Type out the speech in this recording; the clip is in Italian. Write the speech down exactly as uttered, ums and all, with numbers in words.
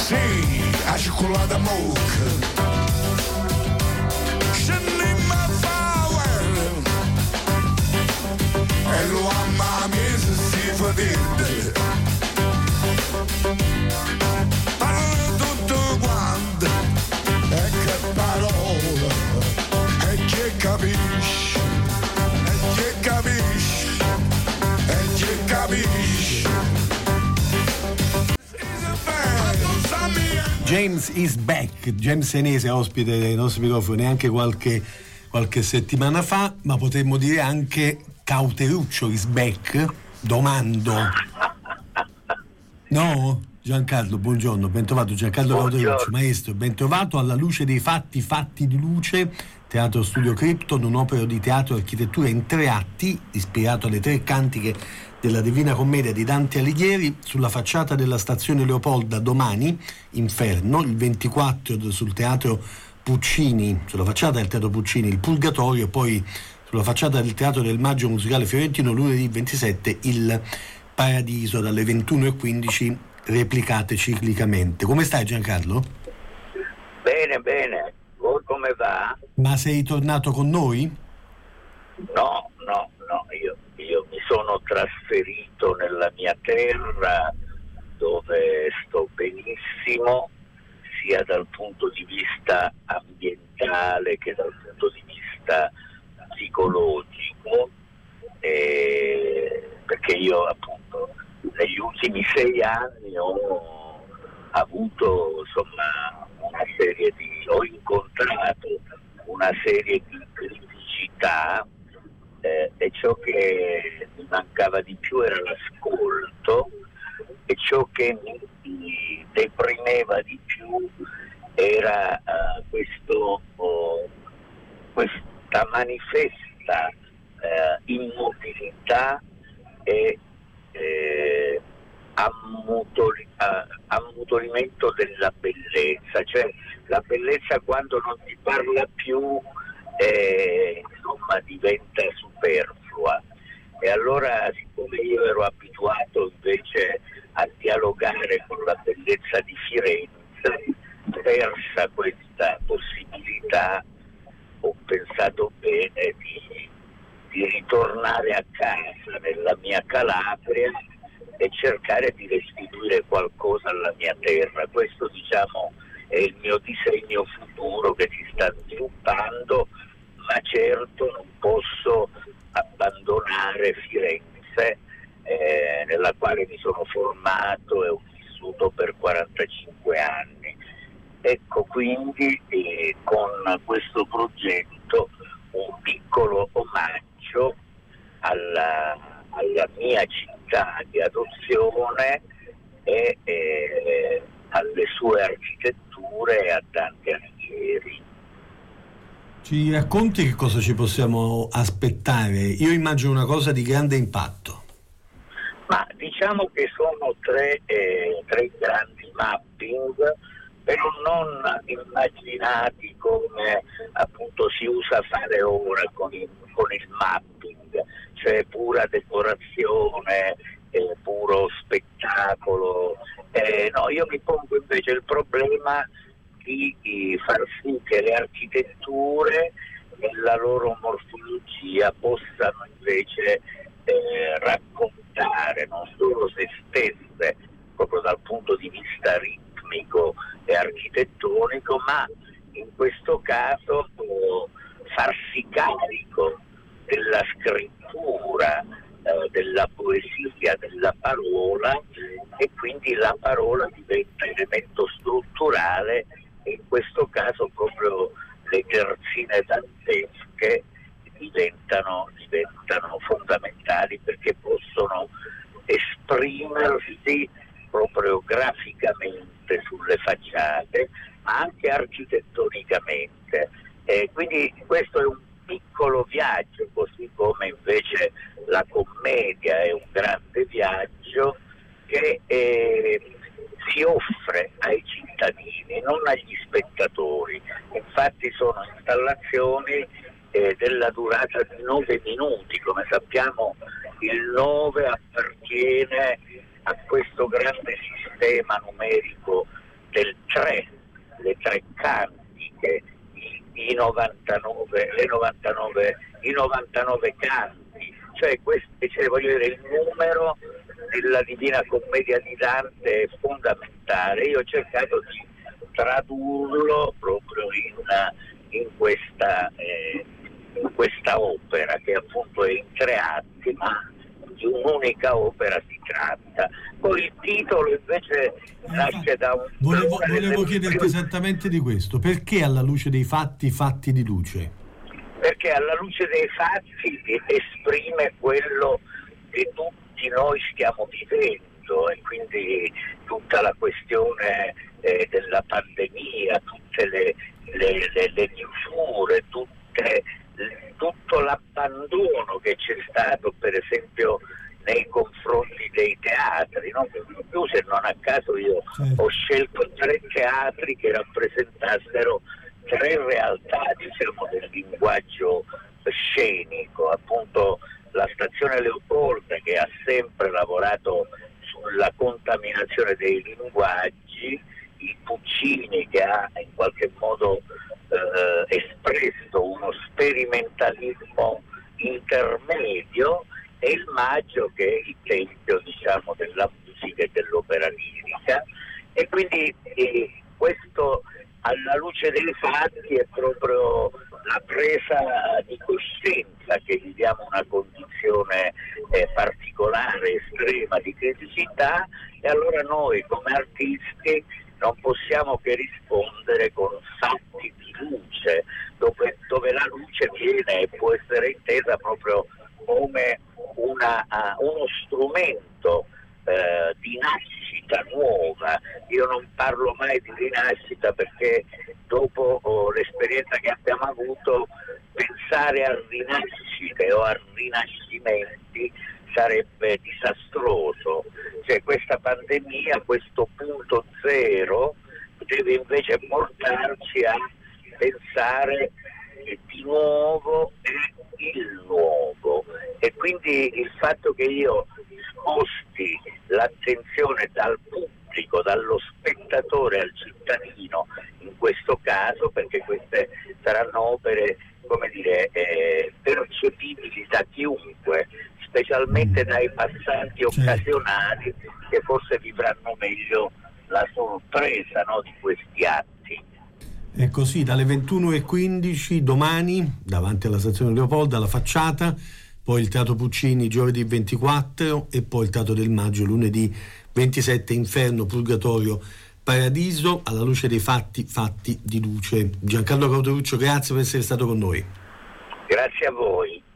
Sì, a cioccolata mocha. Scendiamo a power. E lo amma mese si fa dente. Parla tutto quanto. E che parola. E che capisci. E che capisci. E che capisci. James is back, James Senese, ospite dei nostri microfoni anche qualche, qualche settimana fa, ma potremmo dire anche Cauteruccio is back, domando. No? Giancarlo, buongiorno, ben trovato Giancarlo Cauteruccio, maestro, ben trovato alla luce dei fatti, fatti di luce, Teatro Studio Krypton, un'opera di teatro e architettura in tre atti, ispirato alle tre cantiche della Divina Commedia di Dante Alighieri, sulla facciata della stazione Leopolda domani, Inferno, il ventiquattro sul Teatro Puccini, sulla facciata del Teatro Puccini, il Purgatorio, poi sulla facciata del Teatro del Maggio Musicale Fiorentino, lunedì ventisette, il Paradiso, dalle ventuno e quindici, replicate ciclicamente. Come stai Giancarlo? Bene, bene. Voi come va? Ma sei tornato con noi? No, no, no, io, io mi sono trasferito nella mia terra dove sto benissimo sia dal punto di vista ambientale che dal punto di vista psicologico, e perché io appunto negli ultimi sei anni ho avuto insomma una serie di ho incontrato una serie di criticità. Eh, e ciò che mi mancava di più era l'ascolto, e ciò che mi deprimeva di più era uh, questo, uh, questa manifesta uh, immobilità e eh, ammutoli, uh, ammutolimento della bellezza, cioè la bellezza quando non ti parla più Eh, insomma diventa superflua. E allora, siccome io ero abituato invece a dialogare con la bellezza di Firenze, persa questa possibilità, ho pensato bene di, di ritornare a casa nella mia Calabria e cercare di restituire qualcosa alla mia terra. Questo diciamo è il mio disegno futuro che si sta sviluppando, ma certo non posso abbandonare Firenze, eh, nella quale mi sono formato e ho vissuto per quarantacinque anni. Ecco quindi eh, con questo progetto un piccolo omaggio alla, alla mia città di adozione e eh, alle sue architetture e a Dante Alighieri. Ci racconti che cosa ci possiamo aspettare? Io immagino una cosa di grande impatto. Ma diciamo che sono tre, eh, tre grandi mapping, però non immaginati come appunto si usa fare ora con il, con il mapping, cioè pura decorazione, eh, puro spettacolo. Eh, no, io mi pongo invece il problema di, di far sì che le architetture nella loro morfologia possano invece eh, raccontare non solo se stesse proprio dal punto di vista ritmico e architettonico, ma in questo caso eh, farsi carico della scrittura, eh, della poesia, della parola, e quindi la parola diventa elemento strutturale, e in questo caso proprio le terzine dantesche diventano, diventano fondamentali, perché possono esprimersi proprio graficamente sulle facciate, ma anche architettonicamente. E quindi questo è un piccolo viaggio, così come invece la commedia è un grande viaggio che eh, si offre ai cittadini, non agli spettatori. Infatti sono installazioni eh, della durata di nove minuti. Come sappiamo il nove appartiene a questo grande sistema numerico del tre, le tre cantiche, i, i novantanove, le novantanove, i novantanove canti, cioè questi, cioè, voglio dire, il numero della Divina Commedia di Dante è fondamentale. Io ho cercato di tradurlo proprio in, una, in, questa, eh, in questa opera, che appunto è in tre atti, ma di un'unica opera si tratta. Poi il titolo invece nasce da un... Volevo, volevo chiederti esattamente di questo: perché alla luce dei fatti, fatti di luce? Perché alla luce dei fatti esprime quello che tutti noi stiamo vivendo, e quindi tutta la questione eh, della pandemia, tutte le, le, le, le chiusure, tutte, tutto l'abbandono che c'è stato per esempio nei confronti dei teatri, no? Se non a caso io ho scelto tre teatri che rappresentassero tre realtà, diciamo, del linguaggio scenico, appunto la Stazione Leopolda, che ha sempre lavorato sulla contaminazione dei linguaggi, il Puccini, che ha in qualche modo eh, espresso uno sperimentalismo intermedio, e il Maggio, che è il tempio, diciamo, della musica e dell'opera lirica. E quindi eh, questo, alla luce dei fatti, è proprio la presa di coscienza che viviamo una condizione eh, particolare, estrema di criticità, e allora noi come artisti non possiamo che rispondere con fatti di luce, dove, dove la luce viene e può essere intesa proprio come una, uh, uno strumento uh, di nascita nuova. Io non parlo mai di rinascita, perché dopo oh, l'esperienza che abbiamo avuto, pensare a rinascite o a rinascimenti sarebbe disastroso. Cioè, questa pandemia, questo punto zero, deve invece portarci a pensare di nuovo il nuovo, e quindi il fatto che io sposti l'attenzione dal pubblico, dallo spettatore al cittadino in questo caso, perché queste saranno opere, come dire, eh, percepibili da chiunque, specialmente dai passanti occasionali, che forse vivranno meglio la sorpresa, no, di questi atti. È così, dalle ventuno e quindici domani, davanti alla stazione Leopolda, alla facciata, poi il Teatro Puccini giovedì ventiquattro, e poi il Teatro del Maggio lunedì ventisette, Inferno, Purgatorio, Paradiso, alla luce dei fatti, fatti di luce. Giancarlo Cauteruccio, grazie per essere stato con noi. Grazie a voi.